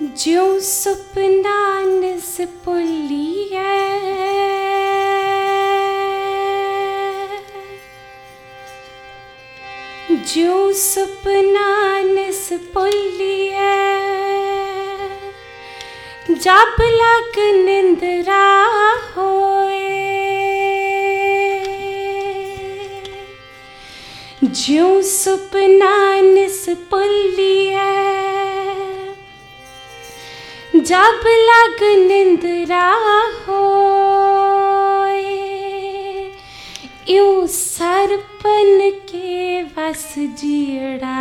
ज्यों सुपना निस पुलिया ज्यों सुपना निस पुलिया जब लग निंदरा होए ज्यों सुपना निस पुलिया जब लग निंदरा होए यूं सरपन के वस जीड़ा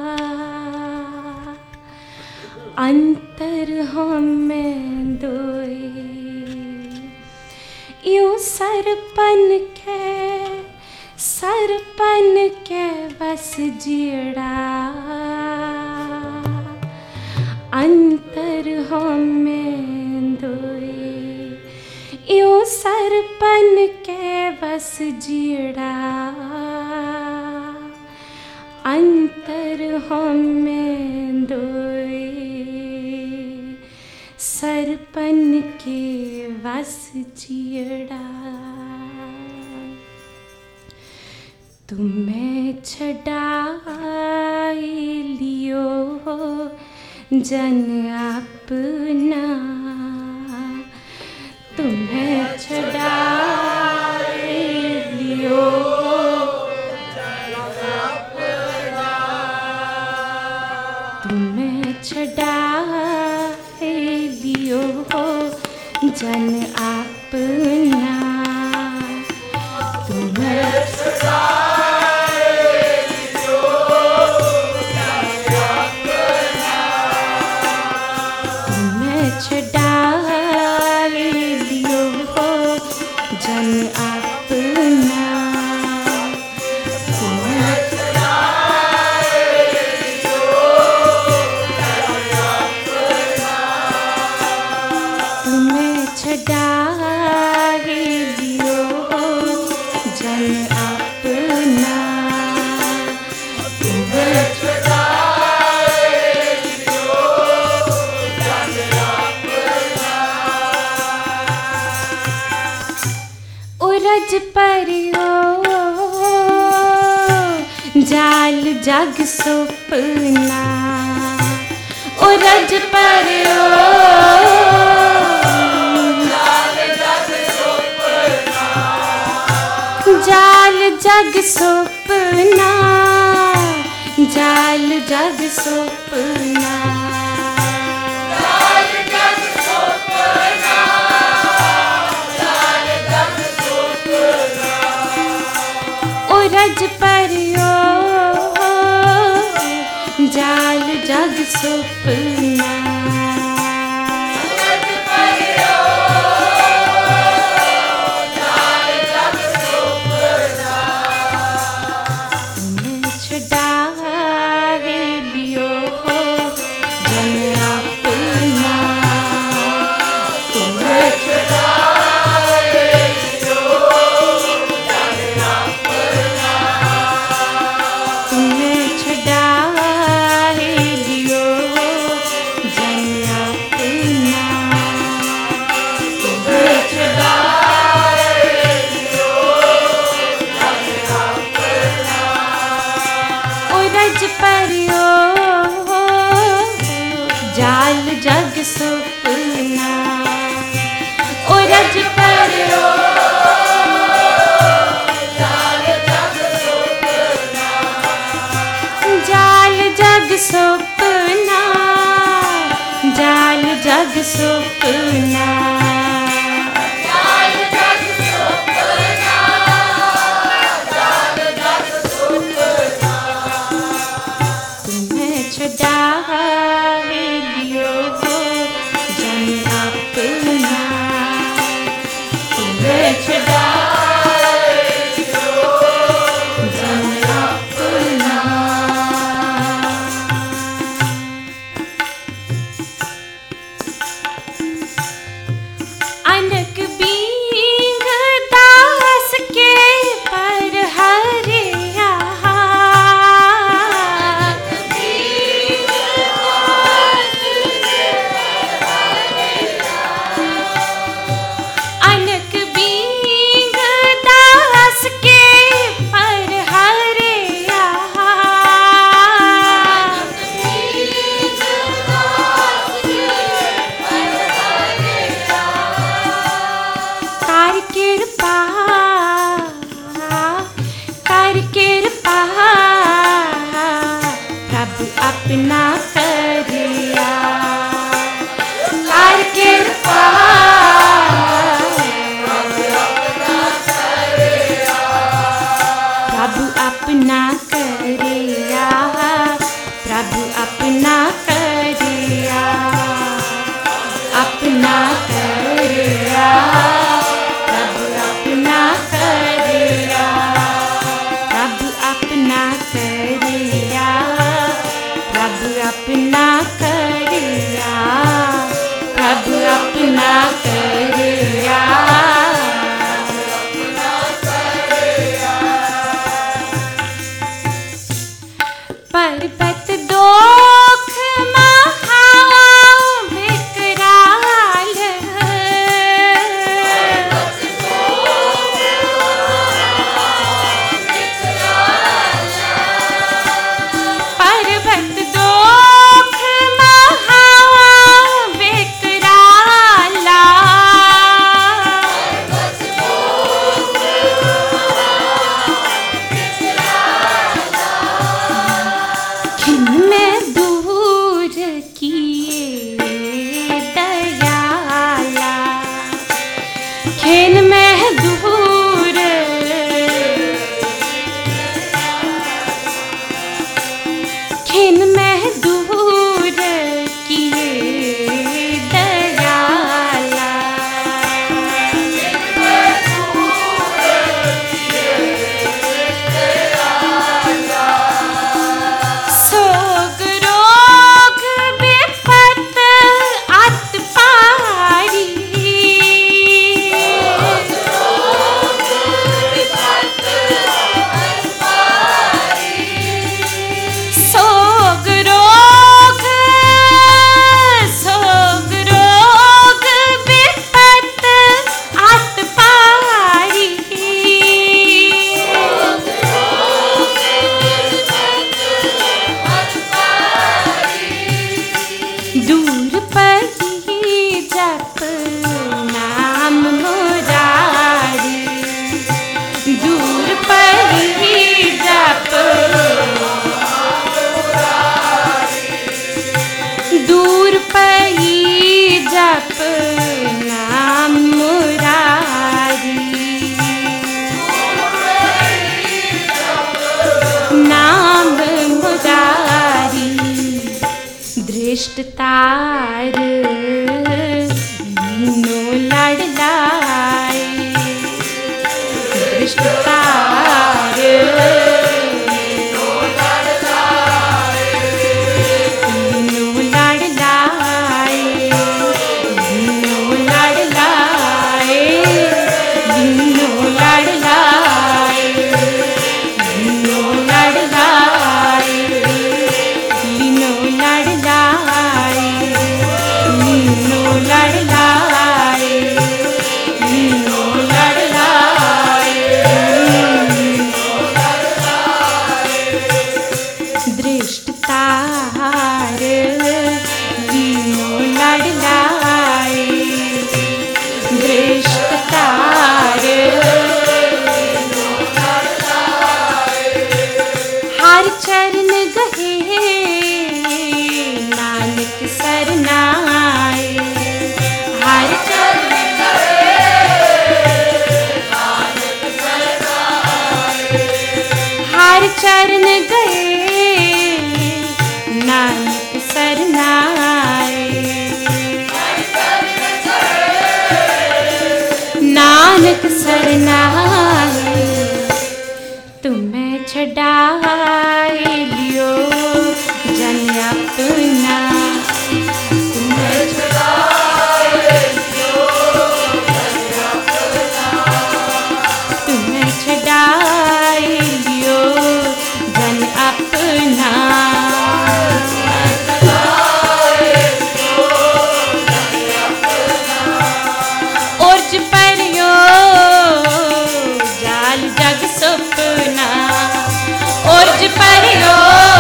अंतर हमें दोए यूं सरपन के वस जीड़ा अंतर हमें दोए यूं सरपन के वस जीड़ा अंतर हमें दोए सरपन के वस जीड़ा तुम्हें छड़ाई लियो जन अपना तुम्हें छड़ाई लियो तुम्हें छड़ाई लियो जन अपना तुम्हें परियो जाल जग सुपना उरज परियो जाल जग सुपना जाल जग सुपना उरज परियो जाल जग सुपना तुम्हें छड़ाए लियो जन अपना तुम्हें छड़ाए लियो जन अपना तुम्हें छड़ाए लियो जन अपना तुम्हें छड़ाए लियो जन अपना उरज परियो जाल जग सुपना उरज परियो जाल जग सुपना जाल जग सुपना जाल जग सुपना जाल जग सुपना जाल जग सुपना तुम्हें छड़ाए लियो जन अपना तुम्हें छड़ाए लियो जन अपना प्रभु अपना करिया, प्रभु अपना करिया, अपना करिया, प्रभु अपना करिया, प्रभु अपना करिया, प्रभु अपना करिया, प्रभु अपना करिया। पर्वत दोख महा विकराल, पर्वत दोख महा विकराला, खिन में दूर किए दयाला, खिन में दूर, खिन में दूर किए दयाला, सोग रोग विपत अत पारी, सोग रोग, सोग रोग विपत अत पारी, दूर पर ही जप नाम मुरारी, दूर पर ही जप, दूर पर ही जप नाम मुरारी, नाम मुरारी। दृष्ट तार लीनो लड़ लाए, दृष्ट तार लीनो लड़ लाए, लीनो लड़ लाए, लीनो लड़ लाए, लीनो लड़ लाए, लीनो लड़ लाए, लीनो लड़ लाए, लीनो लड़ लाए, लीनो लड़ लाए, दृष्ट तार लीनो लड़ लाए, दृष्ट तार हर चरण गहे नानक सरनाए, हर चरण गहे नानक सरनाए, हर चरण गए नानक सरनाए, नानक सरनाए। तुम्हें छड़ाए लियो जन अपना, तुम्हें छड़ाए लियो जन अपना, तुम्हें छड़ाए लियो जन अपना, उर्ज परियो जाल जग सुपना, उर्ज परियो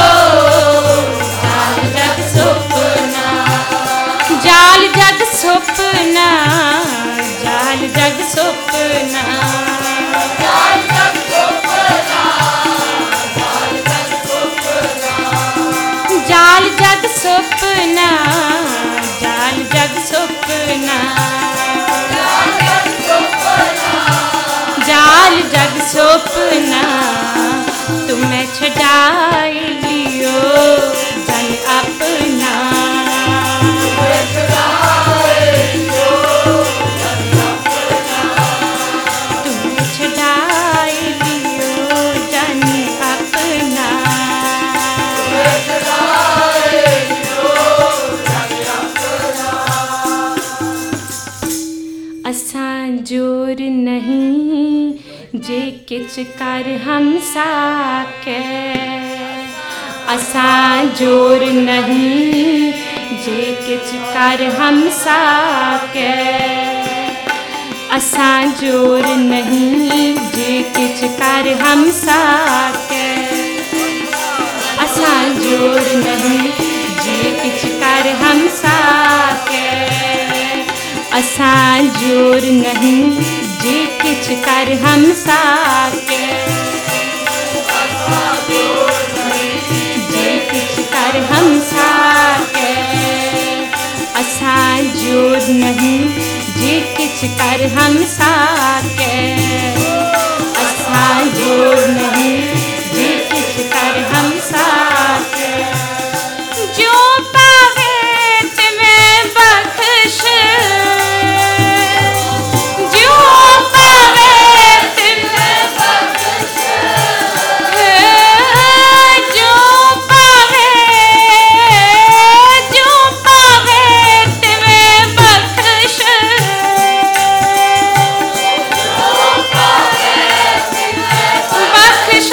जाल जग सुपना, जाल जग सुपना, जाल जग सुपना, जाल जग सुपना, जाल जग सुपना, जाल जग सुपना, जाल जग सुपना, जाल जग सुपना। जे किछ कर हम साके असां जोर नहीं जे किछ कर हम साके असां जोर नहीं जे किछ कर हम साके असां जोर नहीं जे किछ कर हम साके असां जोर नहीं जे किछ कर हम साके जे किछ कर हम साके असां जोर नहीं जे किछ कर हम साके असां जोर नहीं जे किछ कर हम साके जो पावे तुम्हें बख्श जो पावे तुम्हें बख्श जो पावे तुम्हें बख्श बख्श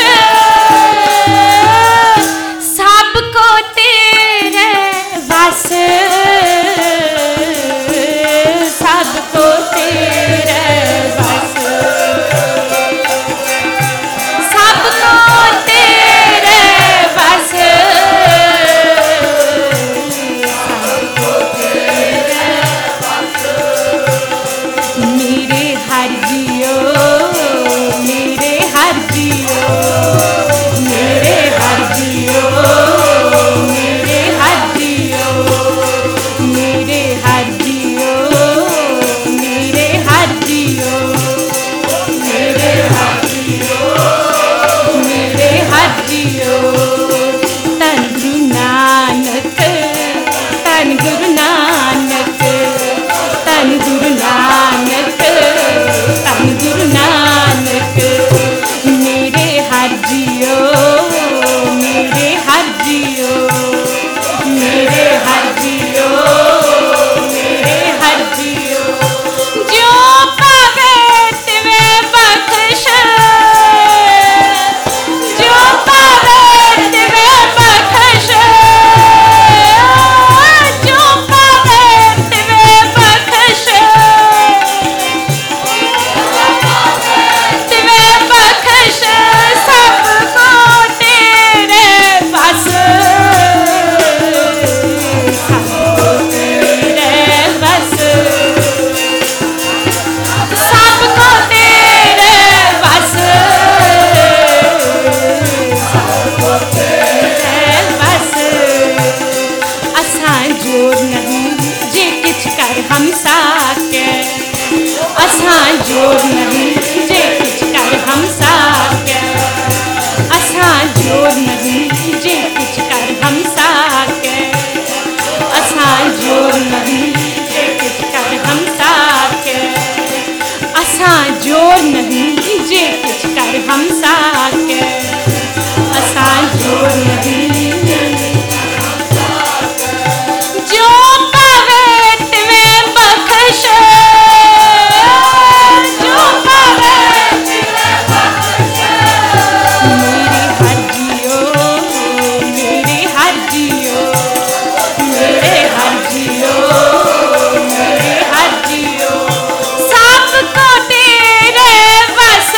सबको तेरे बस सबको तेरे बस सबको तेरे बस सबको तेरे बस मेरे हर जियो मेरे हर जियो मेरे हर जियो मेरे हर जियो मेरे हर जियो मेरे हर जियो मेरे हर जियो मेरे हर जियो तन गुरु नानक तन गुरु नानक तन गुरु नानक तन गुरु नानक मेरे हर जियो मेरे हर जियो मेरे हर जियो मेरे हर जियो जो पावे तुम्हें बख्श जो पावे तुम्हें बख्श जो पावे तुम्हें बख्श तुम्हें बख्श सबको तेरे बस सबको तेरे बस सबको तेरे बस सबको तेरे बस असां जोर नहीं जे किछ कर हम साके असां जोर नहीं जे किछ कर हम साके असां जोर नहीं जे किछ कर हम साके असां जोर नहीं जे किछ कर हम साके असां जोर नहीं जे किछ कर हम साके असां जोर नहीं जो पावे तुम्हें बख्श जो पावे तुम्हें बख्श मेरे हर जियो मेरे हर जियो मेरे हर जियो मेरे हर जियो सबको तेरे बस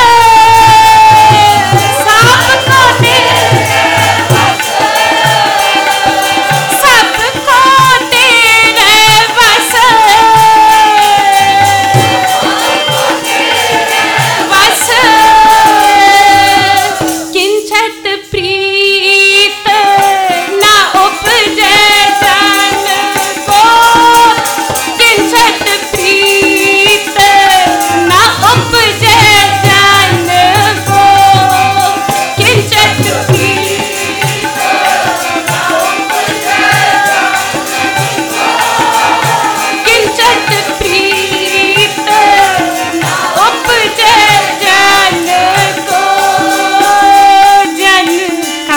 सबको तेरे बस सबको तेरे बस बस किंचित प्रीत ना उपजे तन को किंचित प्रीत ना उपजे तन को किंचित प्रीत ना उपजे किंचित प्रीत ना उपजे जन को जन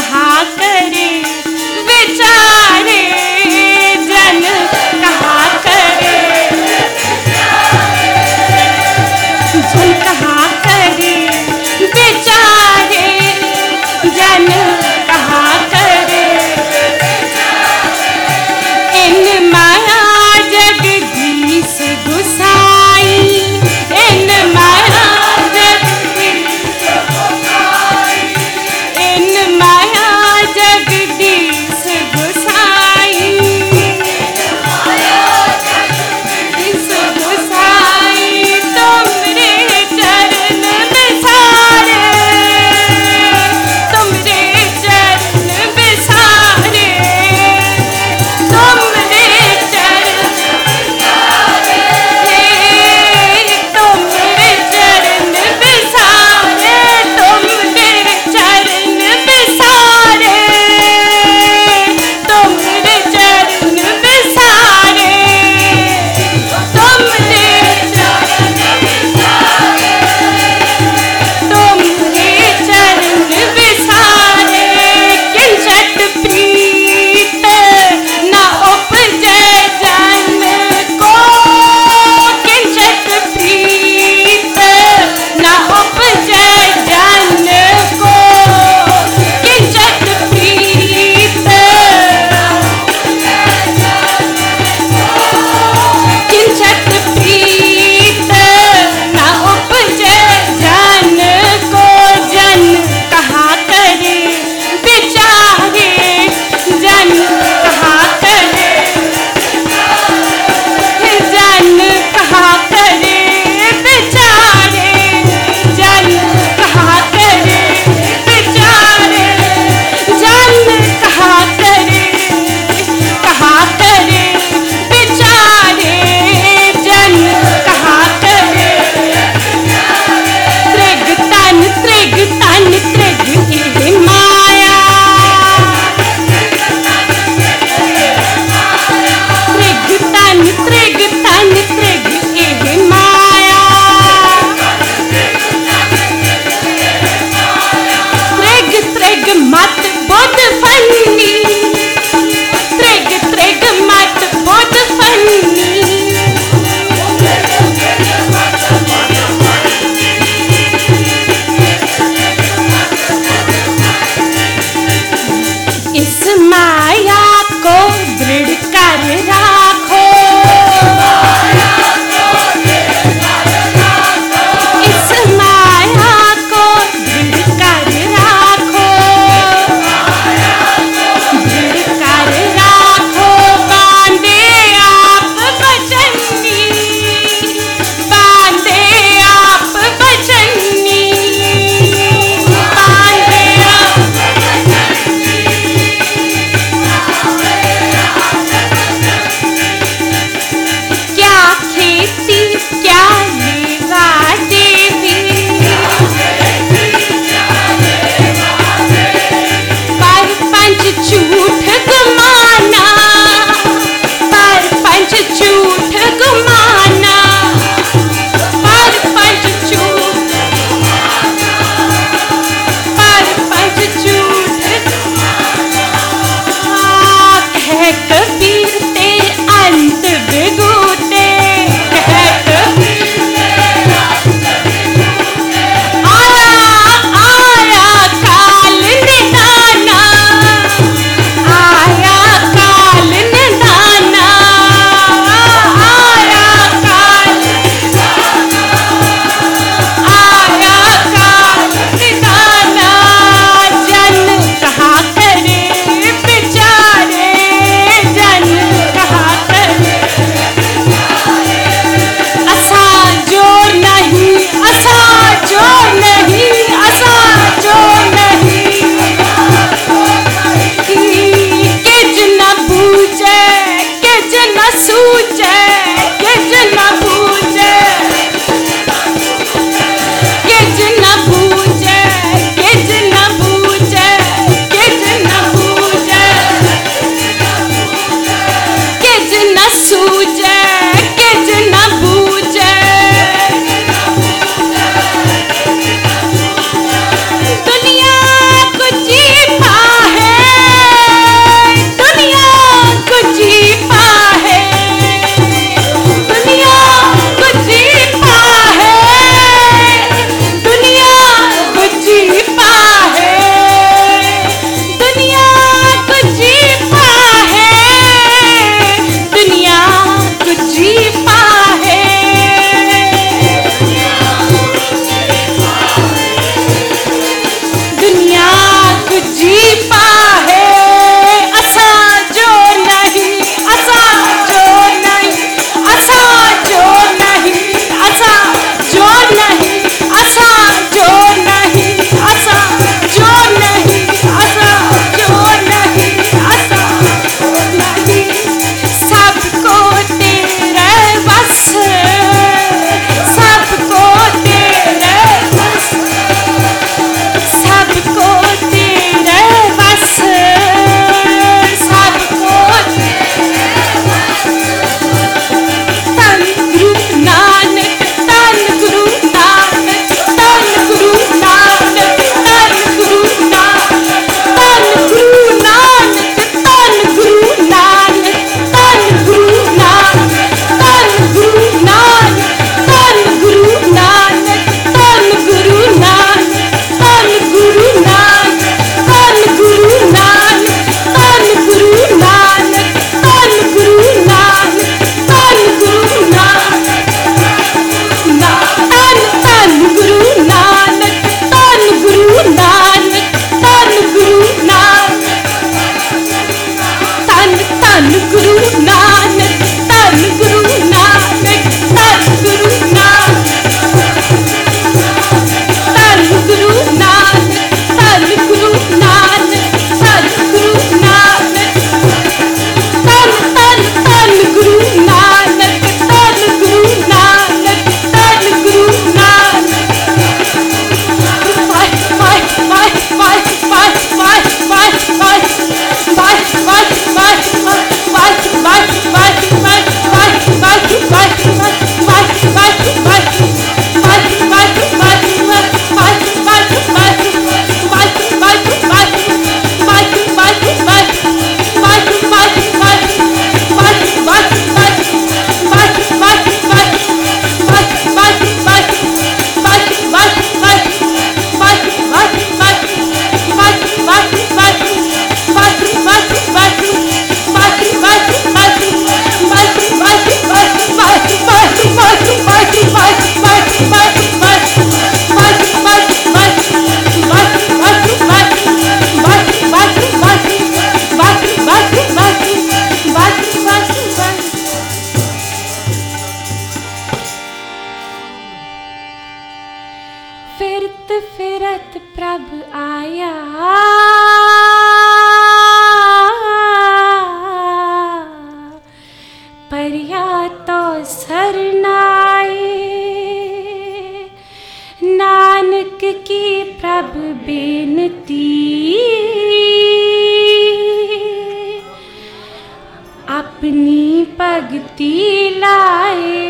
भगति लाए,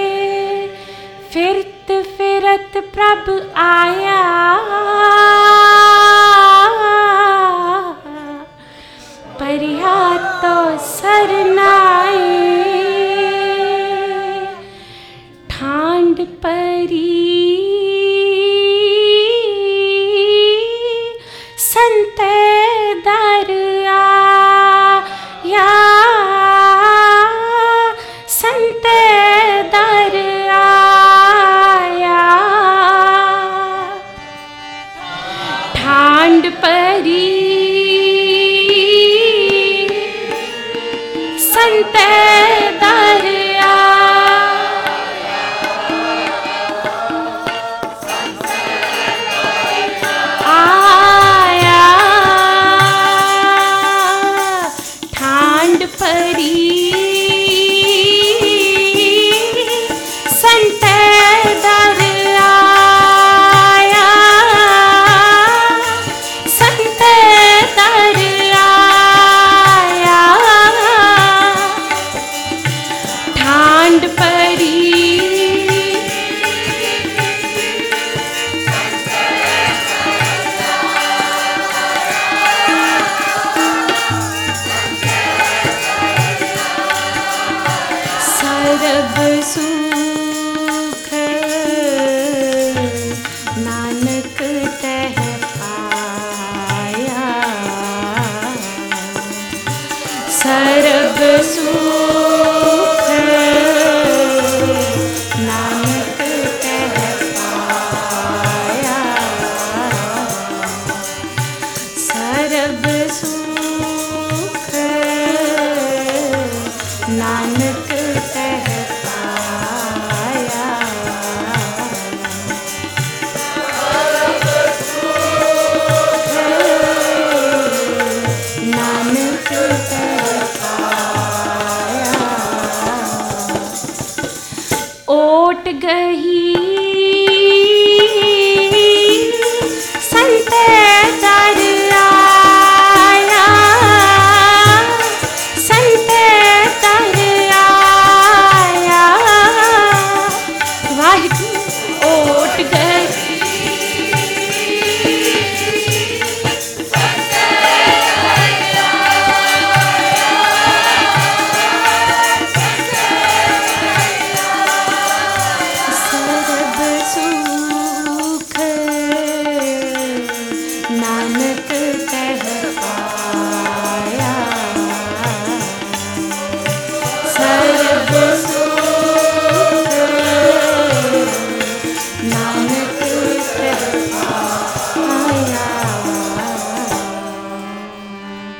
फिरत फिरत प्रभ आया, परिहा तो सरनाए। ठांड परी संत दर आया, संत दर आया। ठांड परी संत दर आया, ठांड परी संत दर आया, संत दर आया। ठांड परी सरब सुख नानक तह पाया, सरब सुख नानक तह पाया, सरब सुख